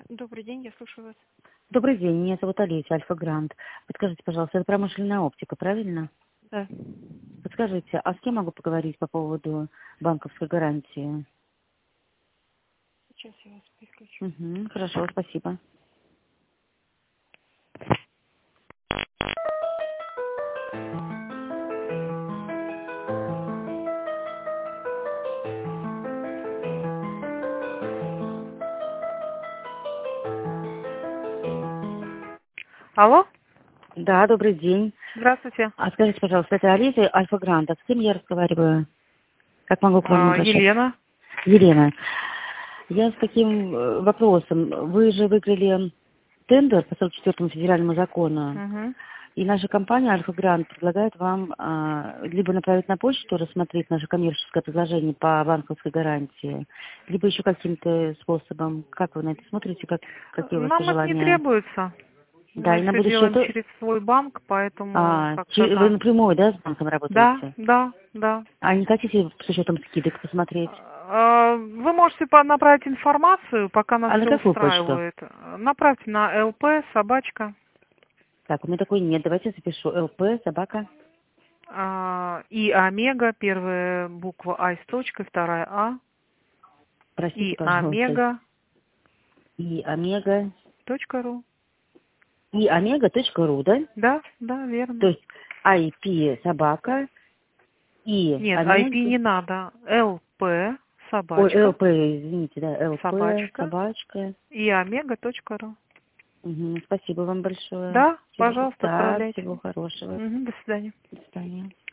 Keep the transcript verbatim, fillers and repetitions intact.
Добрый день, я слушаю вас. Добрый день, меня зовут Олеся, Альфа Грант. Подскажите, пожалуйста, это промышленная оптика, правильно? Да. Подскажите, а с кем могу поговорить по поводу банковской гарантии? Сейчас я вас переключу. Угу, хорошо, спасибо. Алло, Да, добрый день. здравствуйте. А скажите, пожалуйста, это Олеся, Альфа Грант. А с кем я разговариваю? Как могу к вам А, обращаться? Елена. Елена, я с таким э, вопросом. Вы же выиграли тендер по сорок четвёртому федеральному закону. Угу. И наша компания Альфа Грант предлагает вам а, либо направить на почту, рассмотреть наше коммерческое предложение по банковской гарантии, либо еще каким-то способом. Как вы на это смотрите? Как, какие у вас Нам это не пожелания? требуется. Да, Мы и на все будущее делаем то... через свой банк, поэтому А, как-то че- вы да. напрямую, да, с банком Да, работаете? да, да. А не хотите с учетом скидок посмотреть? А, Вы можете по- направить информацию, пока нас А на все какую почту? устраивает. Направьте на ЛП, собачка, Так, у меня такой нет. Давайте запишу. ЛП, собака. а, и омега, первая буква А с точкой, вторая А, Простите, и пожалуйста. омега И омега. точка ру. И омега.ру, да? Да, да, То верно. есть ай пи собака и Нет, ай пи омега. не надо. ЛП, Ой, собачка, ЛП, извините, да, ЛП, собачка собачка. и омега точка ру. Мгм, спасибо вам большое. Да, Всего, пожалуйста, да, отправляйте. всего хорошего. Мгм, до свидания. До свидания.